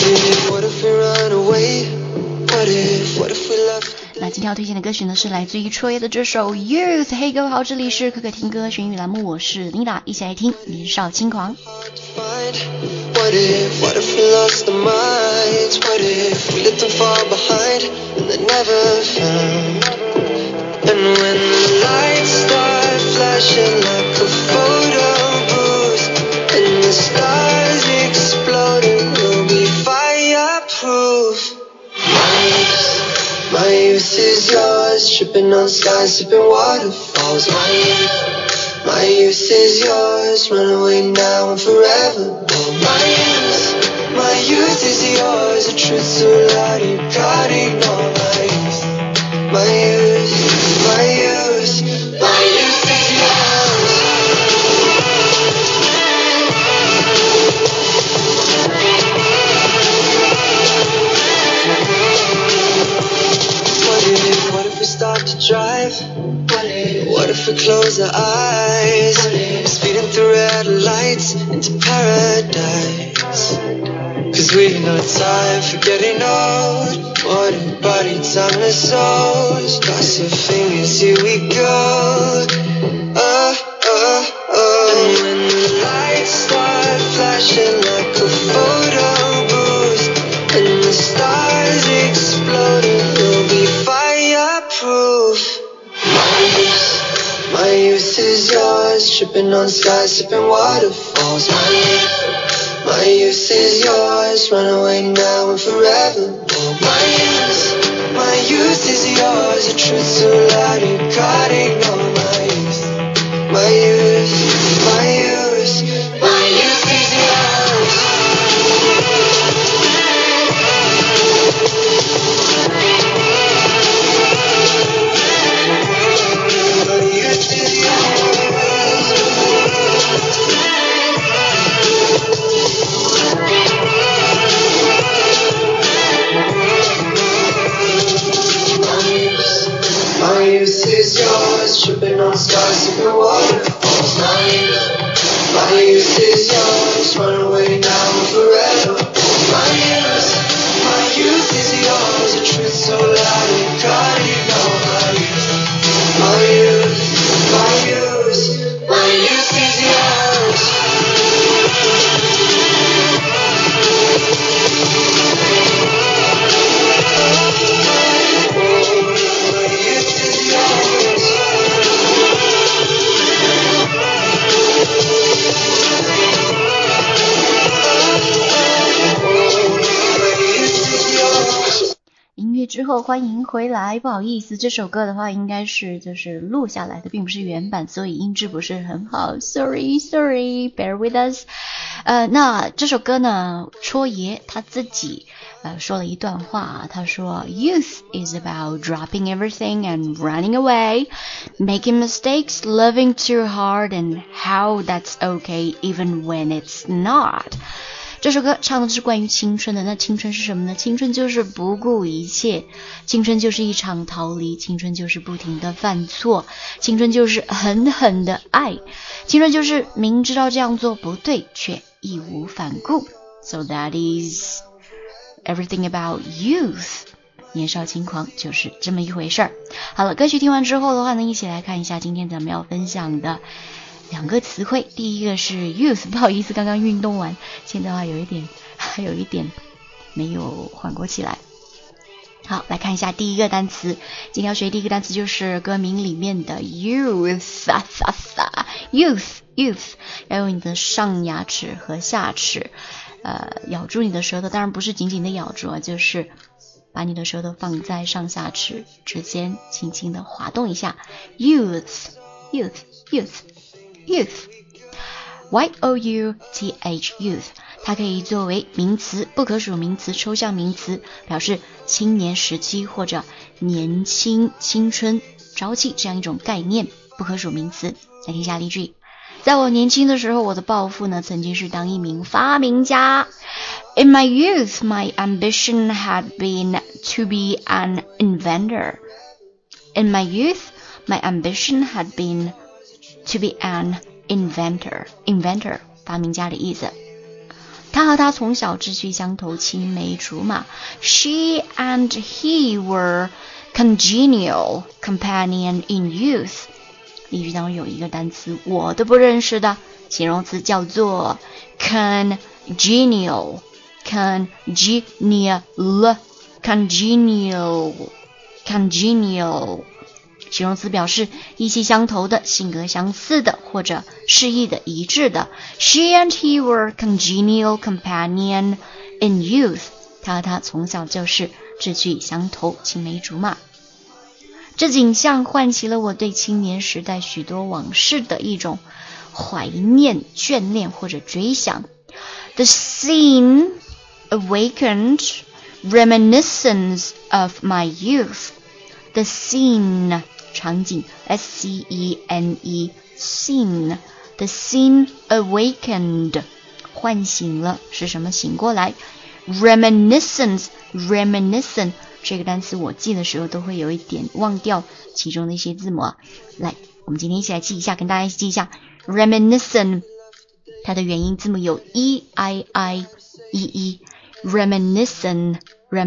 那今天要推荐的歌曲呢是来自于Troye的这首 Youth。 嘿，各位好，这里是可可听歌学英语栏目，我是 Linda， 一起来听年少轻狂。 What if we lost our minds? What if we let them fall behind and they're never found? And when the lights start flashing like a photo booth and the stars exploding, we'll be fireproof. My youth is yours, tripping on skies, sipping waterfalls. My youth is yours, run away now and forever. My youth is yours, the truth so loud you can't ignore. My youth is yours. What if we stop to drive? What if we close our eyes? Speeding through red lights into paradise. Cause we've no time for getting old. Morning body, timeless souls. Cross your fingers, here we go. And when the lights start flashing like a photo booth and the stars exploding, we'll be fireproof. My youth is yours, tripping on skies, sipping waterfalls. My youth is yours, run away now and forever. My youth is yours, the truth so loud you can't ignore. My youth is yours. My youth is yours, tripping on stars, sipping waterfalls. My youth is yours, run away now and forever. My youth is yours, the truth so loud you can't ignore. My youth is yours. 音乐之后欢迎回来，不好意思，这首歌的话应该是就是录下来的，并不是原版，所以音质不是很好， sorry bear with us。 那这首歌呢，戳爷他自己说了一段话，他说 Youth is about dropping everything and running away, making mistakes, loving too hard, and how that's okay even when it's not。这首歌唱的是关于青春的，那青春是什么呢？青春就是不顾一切，青春就是一场逃离，青春就是不停的犯错，青春就是狠狠的爱，青春就是明知道这样做不对却义无反顾。 So that is everything about youth， 年少轻狂就是这么一回事儿。好了，歌曲听完之后的话呢，一起来看一下今天咱们要分享的两个词汇。第一个是 youth， 不好意思，刚刚运动完，现在的话还有一点没有缓过气来。好，来看一下第一个单词，今天要学第一个单词就是歌名里面的 youth。 youth 要用你的上牙齿和下齿咬住你的舌头，当然不是紧紧的咬住啊，就是把你的舌头放在上下齿之间，轻轻的滑动一下。 youth youth， 它可以作为名词、不可数名词、抽象名词，表示青年时期或者年轻、青春、朝气这样一种概念，不可数名词。来听一下例句，在我年轻的时候，我的抱负呢曾经是当一名发明家。 In my youth, my ambition had been to be an inventor. In my youth, my ambition had been to be an inventor. 发明家的意思。 他和他从小志趣相投，青梅竹马。She and he were congenial companion in youth。例句当中有一个单词我都不认识的，形容词叫做 congenial。形容词表示意气相投的，性格相似的，或者适意的，一致的。She and he were congenial companion in youth。 他和他从小就是志趣相投，青梅竹马。这景象唤起了我对青年时代许多往事的一种怀念、眷恋或者追想。The scene awakened reminiscence of my youth。 The scene 场景 S-C-E-N-E scene。 The scene awakened 唤醒了，是什么醒过来？ Reminiscence 这个单词我记的时候都会有一点忘掉其中的一些字母啊。来，我们今天一起来记一下，跟大家一起记一下 Reminiscent 它的元音字母有 E-I-I-E-E Reminiscent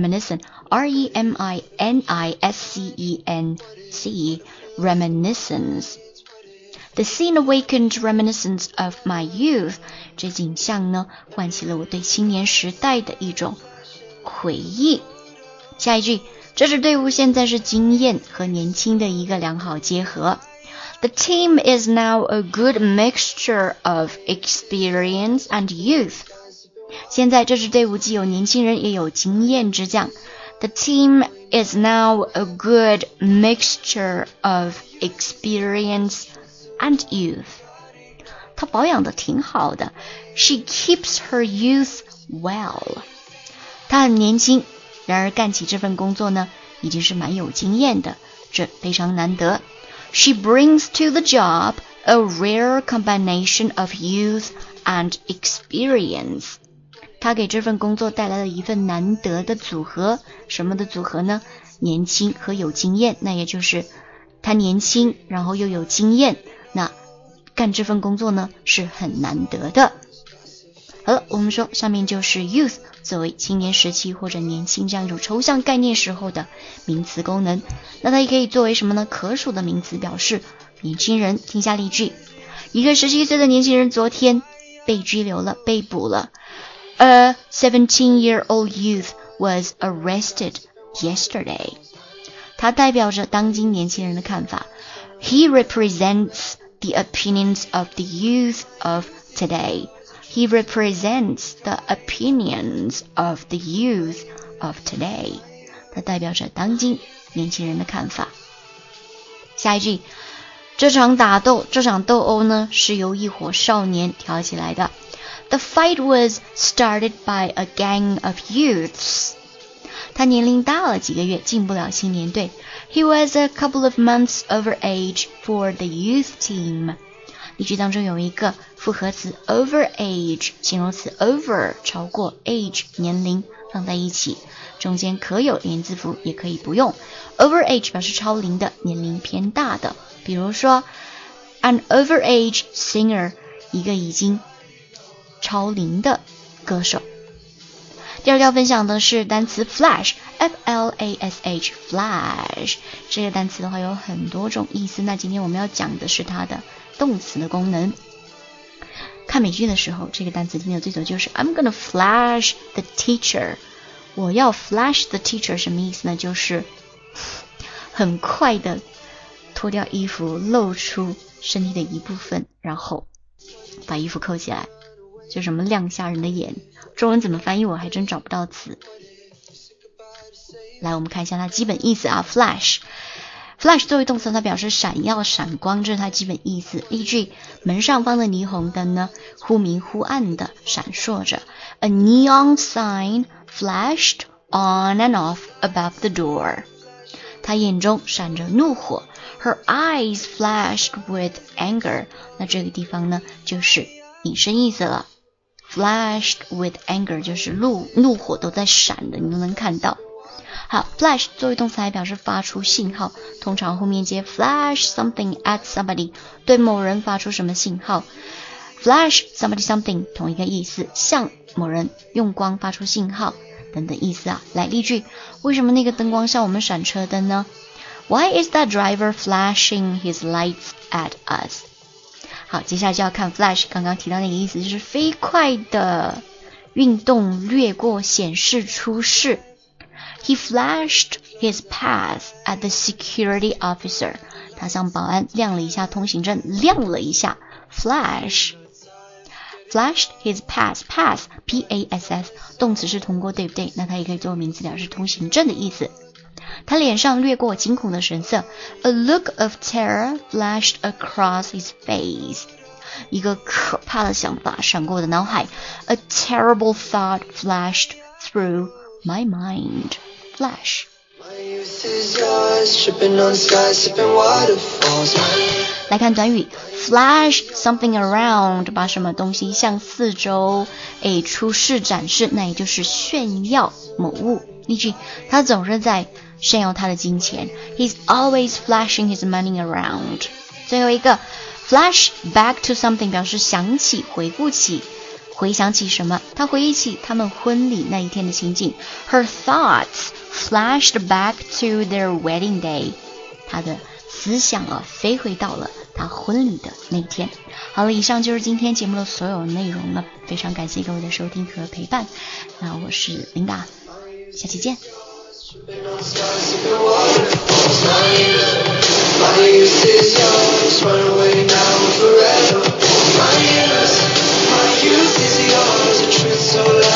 R-E-M-I-N-I-S-C-E-N-C Reminiscence。 The scene awakened reminiscence of my youth。 这景象呢唤起了我对青年时代的一种回忆。下一句，这支队伍现在是经验和年轻的一个良好结合。 The team is now a good mixture of experience and youth。 现在这支队伍既有年轻人也有经验之将。 The team is now a good mixture of experience and youth。 她保养得挺好的。 She keeps her youth well。 她很年轻，然而干起这份工作呢已经是蛮有经验的，这非常难得。 She brings to the job a rare combination of youth and experience。 她给这份工作带来了一份难得的组合。什么的组合呢？年轻和有经验，那也就是她年轻然后又有经验，那干这份工作呢是很难得的。好了，我们说上面就是 youth 作为青年时期或者年轻这样一种抽象概念时候的名词功能。那它也可以作为什么呢？可数的名词，表示年轻人。听下例句，一个17岁的年轻人昨天被拘留了，被捕了。A 17-year-old youth was arrested yesterday。 它代表着当今年轻人的看法。 He represents the opinions of the youth of today。He represents the opinions of the youth of today。 它代表着当今年轻人的看法。下一句，这场斗殴呢是由一伙少年挑起来的。 The fight was started by a gang of youths。 他年龄大了几个月，进不了青年队。 He was a couple of months over age for the youth team。例句当中有一个复合词 over age， 形容词 over 超过 age 年龄放在一起，中间可有连字符也可以不用。 over age 表示超龄的，年龄偏大的。比如说 an over age singer， 一个已经超龄的歌手。第二个要分享的是单词 flash F-L-A-S-H flash。 这个单词的话有很多种意思，那今天我们要讲的是它的动词的功能。看美剧的时候，这个单词听的最多就是 I'm gonna flash the teacher。 我要 flash the teacher 什么意思呢？就是很快的脱掉衣服，露出身体的一部分，然后把衣服扣起来，就什么亮瞎人的眼。中文怎么翻译我还真找不到词。来，我们看一下它基本意思啊。 flash 作为动词，它表示闪耀闪光，这是它基本意思。例句，门上方的霓虹灯呢忽明忽暗的闪烁着。 A neon sign flashed on and off above the door。 他眼中闪着怒火。 Her eyes flashed with anger。 那这个地方呢就是引申意思了。 Flashed with anger 就是怒火都在闪的，你都能看到。好， flash 作为动词还表示发出信号，通常后面接 flash something at somebody， 对某人发出什么信号。 Flash somebody something 同一个意思，向某人用光发出信号等等意思啊。来例句，为什么那个灯光向我们闪车灯呢？ Why is that driver flashing his lights at us? 好，接下来就要看 flash 刚刚提到那个意思，就是飞快的运动掠过显示出示。He flashed his pass at the security officer. 他向保安亮了一下通行证，亮了一下 flashed his pass, P-A-S-S 动词是通过，对不对？那它也可以作为名词，表示通行证的意思。他脸上掠过惊恐的神色 A look of terror flashed across his face. 一个可怕的想法闪过我的脑海 A terrible thought flashed through my mind. Flash. My youth is yours, tripping on skies, sipping waterfalls. 来看短语 flash something around 把什么东西向四周出示展示，那也就是炫耀某物。例句，他总是在炫耀他的金钱 He's always flashing his money around. 最后一个 flash back to something 表示想起回顾起回想起什么，他回忆起他们婚礼那一天的情景 Her thoughts flashed back to their wedding day. 他的思想飞回到了他婚礼的那一天。好了，以上就是今天节目的所有内容了，非常感谢各位的收听和陪伴。那我是琳达，下期见。 My youth is yours, run away now forever. My youth is yours, a truth so loud.